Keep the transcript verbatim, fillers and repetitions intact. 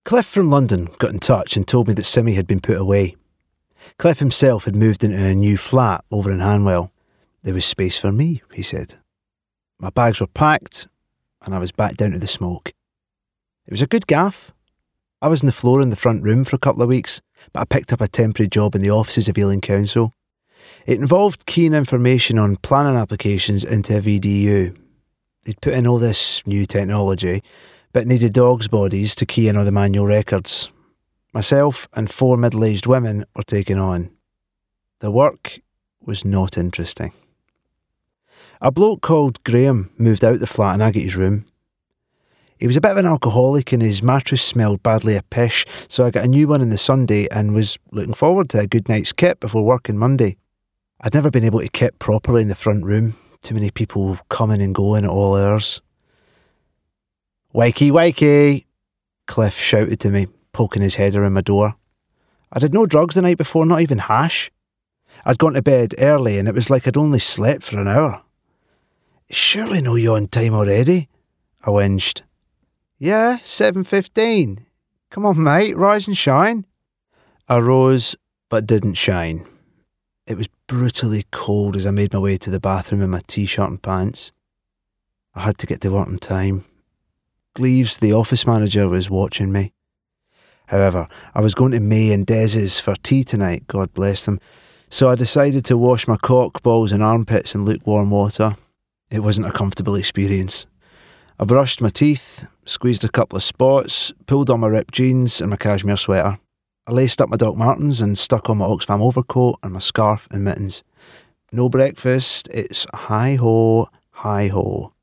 Cliff from London got in touch and told me that Simmy had been put away. Cliff himself had moved into a new flat over in Hanwell. There was space for me, he said. My bags were packed and I was back down to the smoke. It was a good gaff. I was on the floor in the front room for a couple of weeks, but I picked up a temporary job in the offices of Ealing Council. It involved keying information on planning applications into a V D U. They'd put in all this new technology, but needed dogs' bodies to key in all the manual records. Myself and four middle-aged women were taken on. The work was not interesting. A bloke called Graham moved out the flat and I got his room. He was a bit of an alcoholic and his mattress smelled badly of pish, so I got a new one on the Sunday and was looking forward to a good night's kip before work on Monday. I'd never been able to kip properly in the front room. Too many people coming and going at all hours. "Wakey, wakey!" Cliff shouted to me, poking his head around my door. I'd had no drugs the night before, not even hash. I'd gone to bed early and it was like I'd only slept for an hour. "Surely no you on time already?" I whinged. "Yeah, seven fifteen. Come on, mate, rise and shine." I rose, but didn't shine. It was brutally cold as I made my way to the bathroom in my t-shirt and pants. I had to get to work on time. Gleaves, the office manager, was watching me. However, I was going to May and Dez's for tea tonight, God bless them, so I decided to wash my cock, balls and armpits in lukewarm water. It wasn't a comfortable experience. I brushed my teeth, squeezed a couple of spots, pulled on my ripped jeans and my cashmere sweater. I laced up my Doc Martens and stuck on my Oxfam overcoat and my scarf and mittens. No breakfast, it's hi-ho, hi-ho.